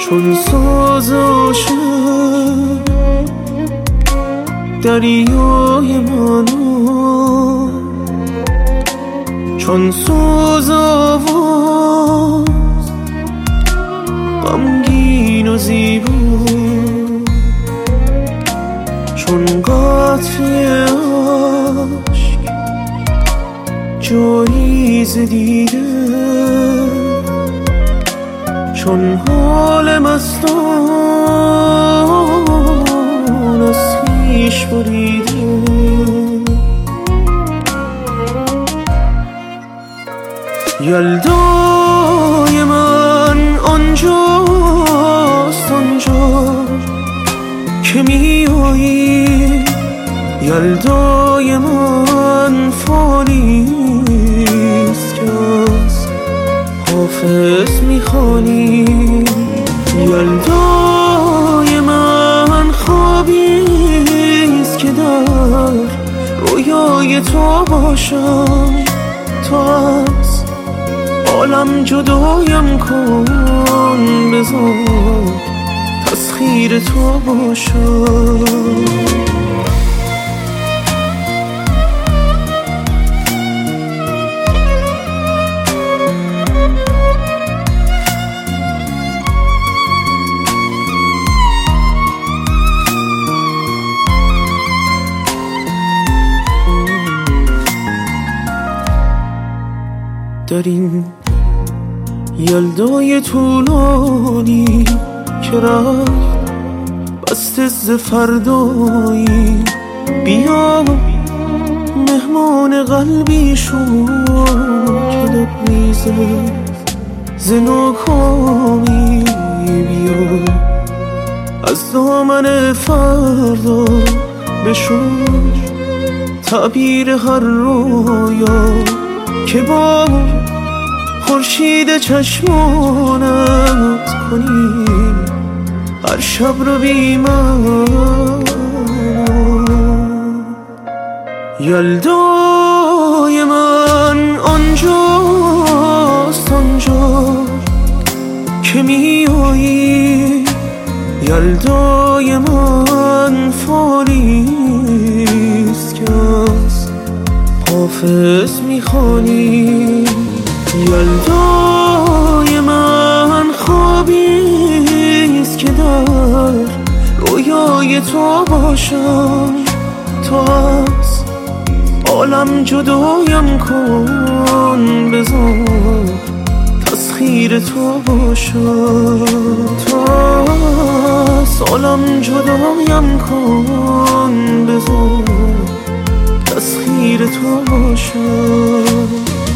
چون ساز عاشق دریای منو، چون ساز آواز غمگین و زیبا، چون قطره عشق جایی ز دیده، چون حال مستان از خویش بریده. یلدای من آنجاست، آنجا که می آیی. یلدای من فانیست که از حافظ می خوانی. یلدای من خوابیست که در رویای تو باشم. تو از عالم جدایم کن، بذار تسخیر تو باشم. در این یلدای طولانی که رفت بسته ز فردایی، بیا مهمان قلبی شو که لبریزه ز ناکامی. بیا از دامن فردا بشوی تعبیر هر رویا که با خورشید چشمانت کنی هر شب رو بی من. یلدای من آنجاست، آنجا که می آیی. یلدای من فانیست که از حافظ می خوانی. یلدای من خوابیست که در رویای تو باشم. تو از عالم جدایم کن، بذار تسخیر تو باشم. تو از عالم جدایم کن، بذار تسخیر تو باشم.